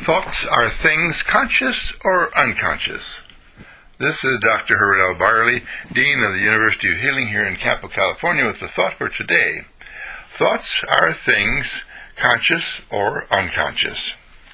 Thoughts are things conscious or unconscious. This is Dr. Herbert L. Barley, Dean of the University of Healing here in Campo, California, with the thought for today. Thoughts are things conscious or unconscious.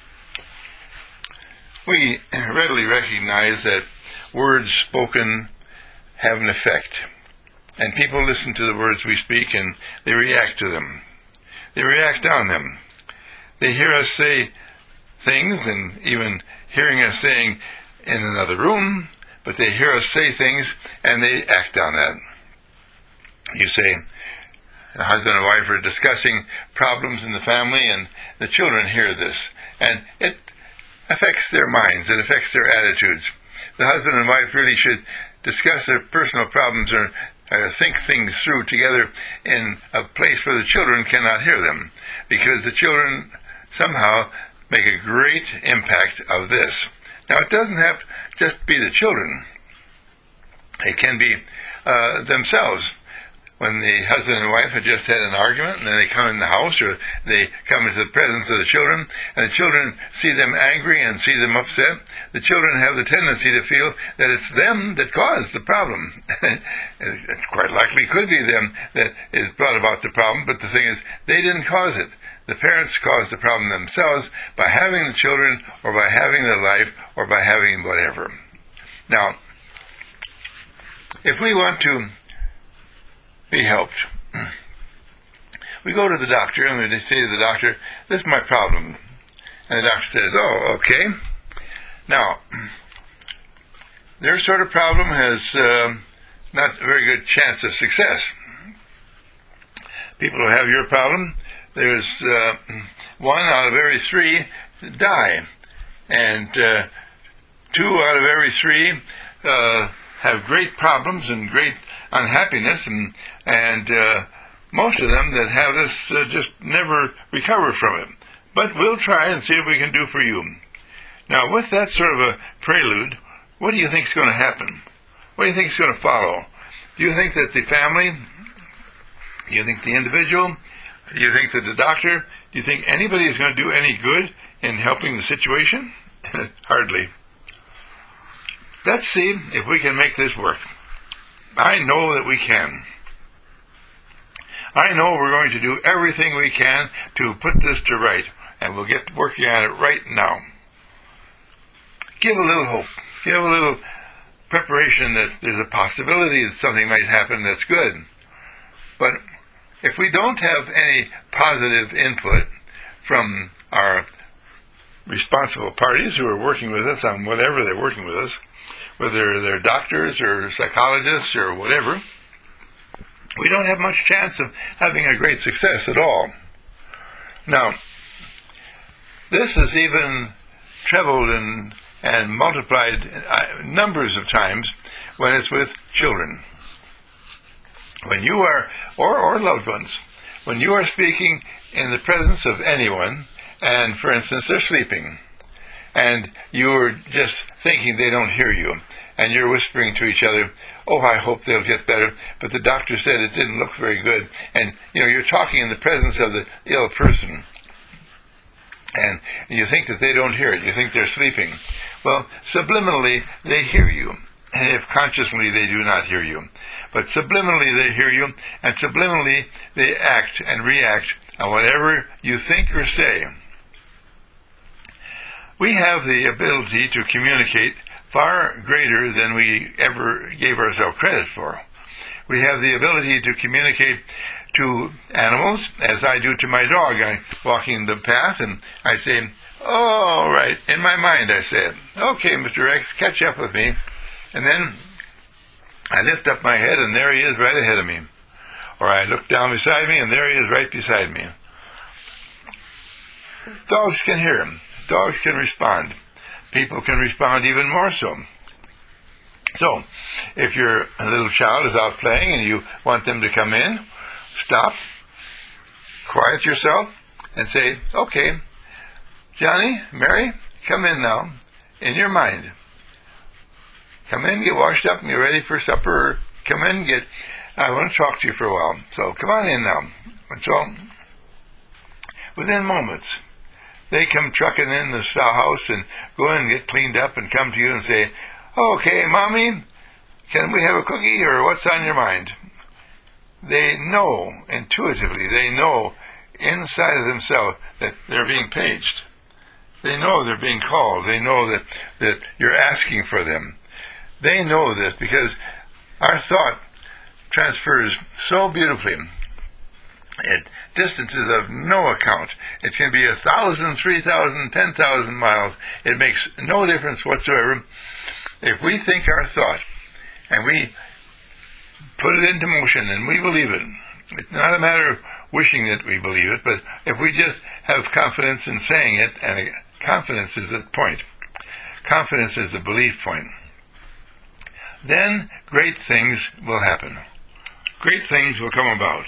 We readily recognize that words spoken have an effect, and people listen to the words we speak and they react to them. They react on them. They hear us say things, and even hearing us saying in another room, but they hear us say things and they act on that. You say, the husband and wife are discussing problems in the family, and the children hear this, and it affects their minds, it affects their attitudes. The husband and wife really should discuss their personal problems or think things through together in a place where the children cannot hear them, because the children somehow make a great impact of this. Now, it doesn't have to just be the children. It can be themselves. When the husband and wife have just had an argument, and then they come in the house, or they come into the presence of the children, and the children see them angry and see them upset, the children have the tendency to feel that it's them that caused the problem. It quite likely could be them that has brought about the problem, but the thing is, they didn't cause it. The parents caused the problem themselves by having the children, or by having their life, or by having whatever. Now, if we want to be helped, we go to the doctor and we say to the doctor, "This is my problem." And the doctor says, "Oh, okay. Now, their sort of problem has not a very good chance of success. People who have your problem, there's 1 out of every 3 die, and 2 out of every 3 have great problems and great unhappiness, and most of them that have this just never recover from it. But we'll try and see what we can do for you." Now, with that sort of a prelude, what do you think is going to happen? What do you think is going to follow? Do you think that the family, do you think the individual, do you think that the doctor, do you think anybody is going to do any good in helping the situation? Hardly. Let's see if we can make this work. I know that we can. I know we're going to do everything we can to put this to right, and we'll get working on it right now. Give a little hope. Give a little preparation that there's a possibility that something might happen that's good. But if we don't have any positive input from our responsible parties who are working with us on whatever they're working with us, whether they're doctors or psychologists or whatever, we don't have much chance of having a great success at all. Now, this is even trebled and multiplied numbers of times when it's with children. When you are, or loved ones, when you are speaking in the presence of anyone, and for instance, they're sleeping, and you're just thinking they don't hear you, and you're whispering to each other, "Oh, I hope they'll get better, but the doctor said it didn't look very good," and you're talking in the presence of the ill person, and you think that they don't hear it, you think they're sleeping. Well, subliminally, they hear you, if consciously they do not hear you. But subliminally they hear you, and subliminally they act and react on whatever you think or say. We have the ability to communicate far greater than we ever gave ourselves credit for. We have the ability to communicate to animals, as I do to my dog. I'm walking the path, and I say, "Oh, all right," in my mind I say it. "Okay, Mr. X, catch up with me." And then I lift up my head, and there he is right ahead of me. Or I look down beside me, and there he is right beside me. Dogs can hear him. Dogs can respond. People can respond even more so. So, if your little child is out playing and you want them to come in, stop, quiet yourself, and say, "Okay, Johnny, Mary, come in now, in your mind. Come in, get washed up, and get ready for supper, or come in, I want to talk to you for a while. So come on in now." And so, within moments, they come trucking in the house and go in and get cleaned up and come to you and say, "Okay, Mommy, can we have a cookie, or what's on your mind?" They know intuitively, they know inside of themselves that they're being paged. They know they're being called. They know that you're asking for them. They know this because our thought transfers so beautifully at distances of no account. It can be 1,000, 3,000, 10,000 miles. It makes no difference whatsoever. If we think our thought and we put it into motion and we believe it, it's not a matter of wishing that we believe it, but if we just have confidence in saying it, and confidence is the point. Confidence is the belief point. Then great things will happen. Great things will come about.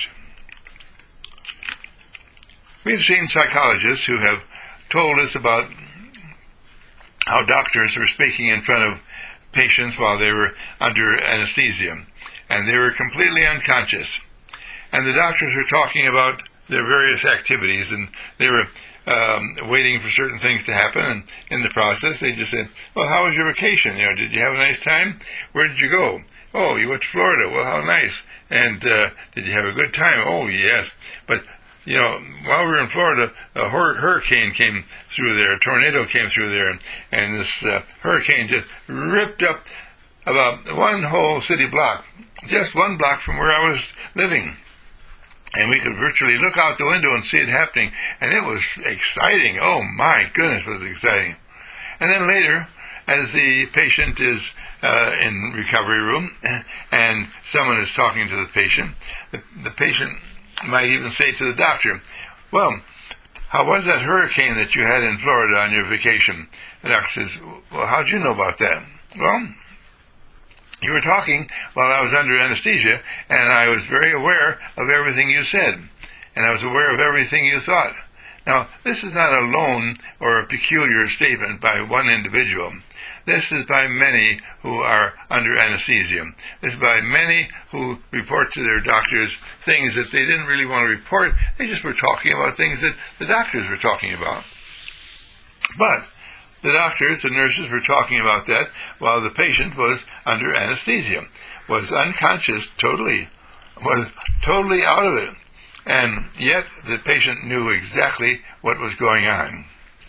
We've seen psychologists who have told us about how doctors were speaking in front of patients while they were under anesthesia, and they were completely unconscious. And the doctors were talking about their various activities, and they were waiting for certain things to happen, and in the process they just said, "Well, how was your vacation? Did you have a nice time? Where did you go? Oh, you went to Florida. Well, how nice. And did you have a good time? Oh, yes. But while we were in Florida, a hurricane came through there, a tornado came through there, and this hurricane just ripped up about one whole city block, just one block from where I was living. And we could virtually look out the window and see it happening, and it was exciting. Oh, my goodness, it was exciting." And then later, as the patient is in recovery room and someone is talking to the patient, the patient might even say to the doctor, "Well, how was that hurricane that you had in Florida on your vacation?" The doctor says, "Well, how'd you know about that?" "Well, you were talking while I was under anesthesia, and I was very aware of everything you said, and I was aware of everything you thought." Now, this is not a lone or a peculiar statement by one individual. This is by many who are under anesthesia. This is by many who report to their doctors things that they didn't really want to report. They just were talking about things that the doctors were talking about. But the doctors and nurses were talking about that while the patient was under anesthesia, was unconscious totally, was totally out of it. And yet the patient knew exactly what was going on.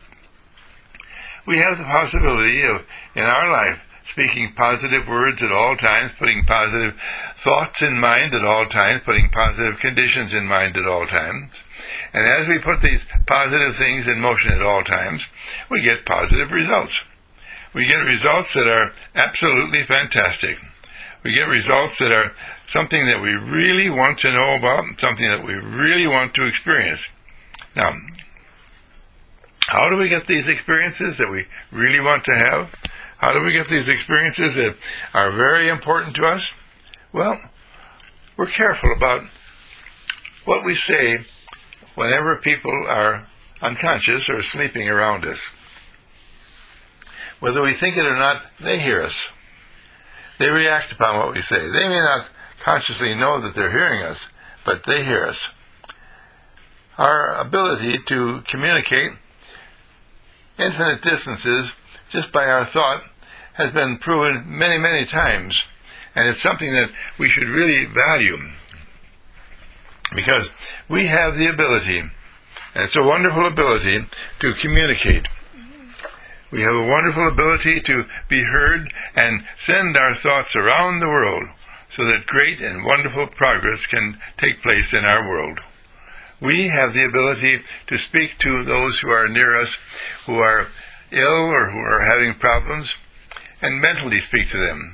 We have the possibility of, in our life, speaking positive words at all times, putting positive thoughts in mind at all times, putting positive conditions in mind at all times. And as we put these positive things in motion at all times, we get positive results. We get results that are absolutely fantastic. We get results that are something that we really want to know about, something that we really want to experience. Now, how do we get these experiences that we really want to have? How do we get these experiences that are very important to us? Well, we're careful about what we say whenever people are unconscious or sleeping around us. Whether we think it or not, they hear us. They react upon what we say. They may not consciously know that they're hearing us, but they hear us. Our ability to communicate infinite distances just by our thought has been proven many, many times, and it's something that we should really value, because we have the ability, and it's a wonderful ability, to communicate. We have a wonderful ability to be heard and send our thoughts around the world so that great and wonderful progress can take place in our world. We have the ability to speak to those who are near us, who are ill or who are having problems, and mentally speak to them.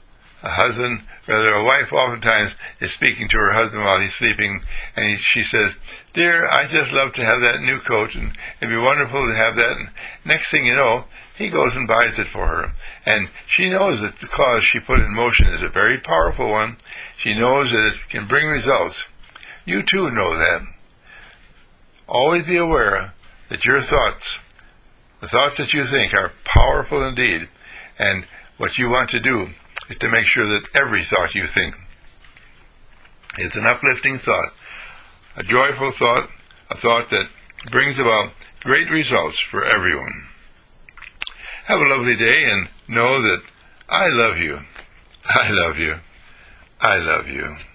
A wife oftentimes is speaking to her husband while he's sleeping, and she says, "Dear, I just love to have that new coat, and it'd be wonderful to have that." And next thing you know, he goes and buys it for her. And she knows that the cause she put in motion is a very powerful one. She knows that it can bring results. You too know that. Always be aware that your thoughts, the thoughts that you think, are powerful indeed, and what you want to do is to make sure that every thought you think is an uplifting thought, a joyful thought, a thought that brings about great results for everyone. Have a lovely day, and know that I love you. I love you. I love you.